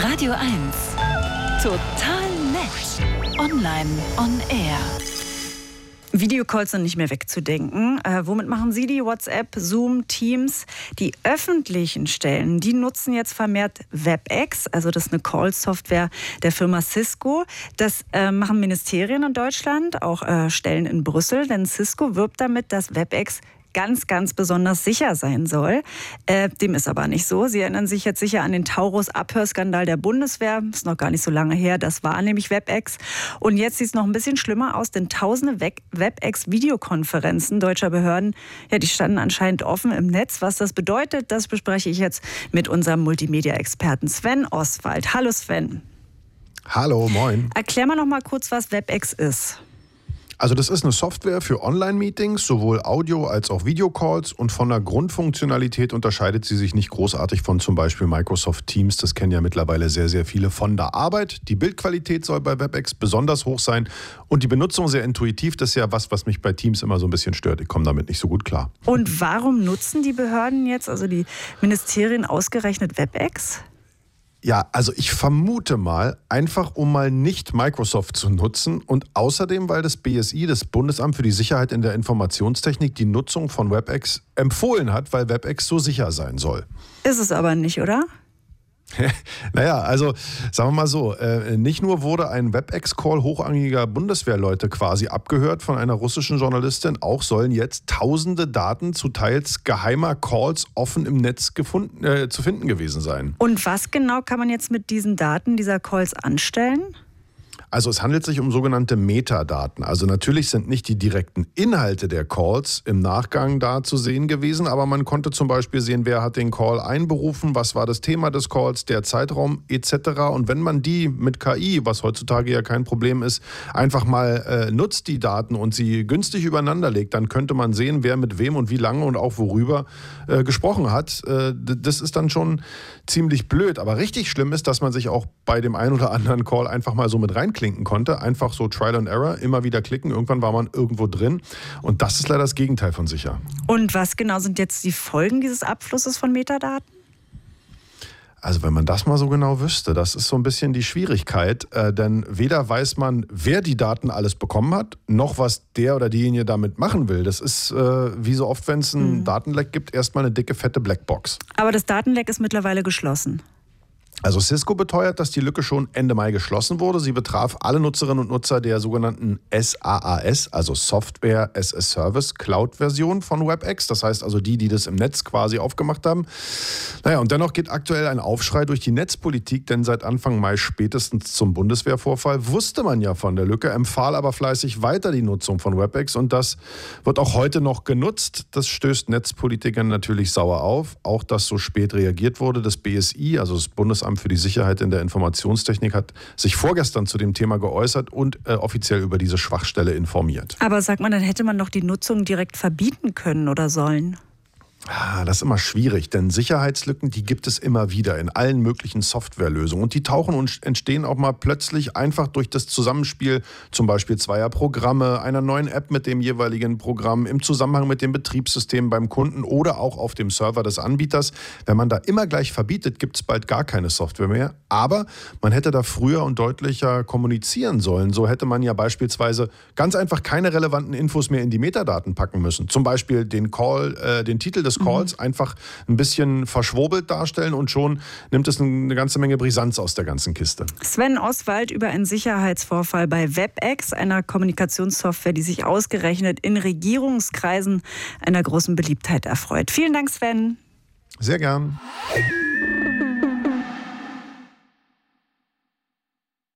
Radio 1. Total nett. Online on Air. Videocalls sind nicht mehr wegzudenken. Womit machen Sie die? WhatsApp, Zoom, Teams? Die öffentlichen Stellen, die nutzen jetzt vermehrt WebEx. Also das ist eine Call-Software der Firma Cisco. Das machen Ministerien in Deutschland, auch Stellen in Brüssel. Denn Cisco wirbt damit, dass WebEx ganz, ganz besonders sicher sein soll. Dem ist aber nicht so. Sie erinnern sich jetzt sicher an den Taurus-Abhörskandal der Bundeswehr. Ist noch gar nicht so lange her. Das war nämlich WebEx. Und jetzt sieht es noch ein bisschen schlimmer aus, denn tausende WebEx-Videokonferenzen deutscher Behörden, ja, die standen anscheinend offen im Netz. Was das bedeutet, das bespreche ich jetzt mit unserem Multimedia-Experten Sven Oswald. Hallo Sven. Hallo, moin. Erklär mal noch mal kurz, was WebEx ist. Also das ist eine Software für Online-Meetings, sowohl Audio- als auch Videocalls, und von der Grundfunktionalität unterscheidet sie sich nicht großartig von zum Beispiel Microsoft Teams. Das kennen ja mittlerweile sehr, sehr viele von der Arbeit. Die Bildqualität soll bei WebEx besonders hoch sein und die Benutzung sehr intuitiv. Das ist ja was mich bei Teams immer so ein bisschen stört. Ich komme damit nicht so gut klar. Und warum nutzen die Behörden jetzt, also die Ministerien, ausgerechnet WebEx? Ja, also ich vermute mal, einfach um mal nicht Microsoft zu nutzen und außerdem, weil das BSI, das Bundesamt für die Sicherheit in der Informationstechnik, die Nutzung von WebEx empfohlen hat, weil WebEx so sicher sein soll. Ist es aber nicht, oder? Naja, also sagen wir mal so, nicht nur wurde ein WebEx-Call hochrangiger Bundeswehrleute quasi abgehört von einer russischen Journalistin, auch sollen jetzt tausende Daten zu teils geheimer Calls offen im Netz zu finden gewesen sein. Und was genau kann man jetzt mit diesen Daten dieser Calls anstellen? Also es handelt sich um sogenannte Metadaten. Also natürlich sind nicht die direkten Inhalte der Calls im Nachgang da zu sehen gewesen, aber man konnte zum Beispiel sehen, wer hat den Call einberufen, was war das Thema des Calls, der Zeitraum etc. Und wenn man die mit KI, was heutzutage ja kein Problem ist, einfach mal nutzt, die Daten, und sie günstig übereinander legt, dann könnte man sehen, wer mit wem und wie lange und auch worüber gesprochen hat. Das ist dann schon ziemlich blöd. Aber richtig schlimm ist, dass man sich auch bei dem einen oder anderen Call einfach mal so mit reinklinken konnte. Einfach so Trial and Error, immer wieder klicken. Irgendwann war man irgendwo drin. Und das ist leider das Gegenteil von sicher. Und was genau sind jetzt die Folgen dieses Abflusses von Metadaten? Also wenn man das mal so genau wüsste, das ist so ein bisschen die Schwierigkeit, denn weder weiß man, wer die Daten alles bekommen hat, noch was der oder diejenige damit machen will. Das ist, wie so oft, wenn es einen Datenleck gibt, erstmal eine dicke, fette Blackbox. Aber das Datenleck ist mittlerweile geschlossen. Also Cisco beteuert, dass die Lücke schon Ende Mai geschlossen wurde. Sie betraf alle Nutzerinnen und Nutzer der sogenannten SaaS, also Software as a Service Cloud-Version von WebEx. Das heißt also die das im Netz quasi aufgemacht haben. Naja, und dennoch geht aktuell ein Aufschrei durch die Netzpolitik, denn seit Anfang Mai, spätestens zum Bundeswehrvorfall, wusste man ja von der Lücke, empfahl aber fleißig weiter die Nutzung von WebEx, und das wird auch heute noch genutzt. Das stößt Netzpolitikern natürlich sauer auf, auch dass so spät reagiert wurde. Das BSI, also das Bundesamt für die Sicherheit in der Informationstechnik, hat sich vorgestern zu dem Thema geäußert und offiziell über diese Schwachstelle informiert. Aber sag mal, dann hätte man doch die Nutzung direkt verbieten können oder sollen. Das ist immer schwierig, denn Sicherheitslücken, die gibt es immer wieder in allen möglichen Softwarelösungen. Und die tauchen und entstehen auch mal plötzlich einfach durch das Zusammenspiel zum Beispiel zweier Programme, einer neuen App mit dem jeweiligen Programm, im Zusammenhang mit dem Betriebssystem beim Kunden oder auch auf dem Server des Anbieters. Wenn man da immer gleich verbietet, gibt es bald gar keine Software mehr. Aber man hätte da früher und deutlicher kommunizieren sollen. So hätte man ja beispielsweise ganz einfach keine relevanten Infos mehr in die Metadaten packen müssen. Zum Beispiel den Call, den Titel des Calls einfach ein bisschen verschwurbelt darstellen, und schon nimmt es eine ganze Menge Brisanz aus der ganzen Kiste. Sven Oswald über einen Sicherheitsvorfall bei WebEx, einer Kommunikationssoftware, die sich ausgerechnet in Regierungskreisen einer großen Beliebtheit erfreut. Vielen Dank, Sven. Sehr gern.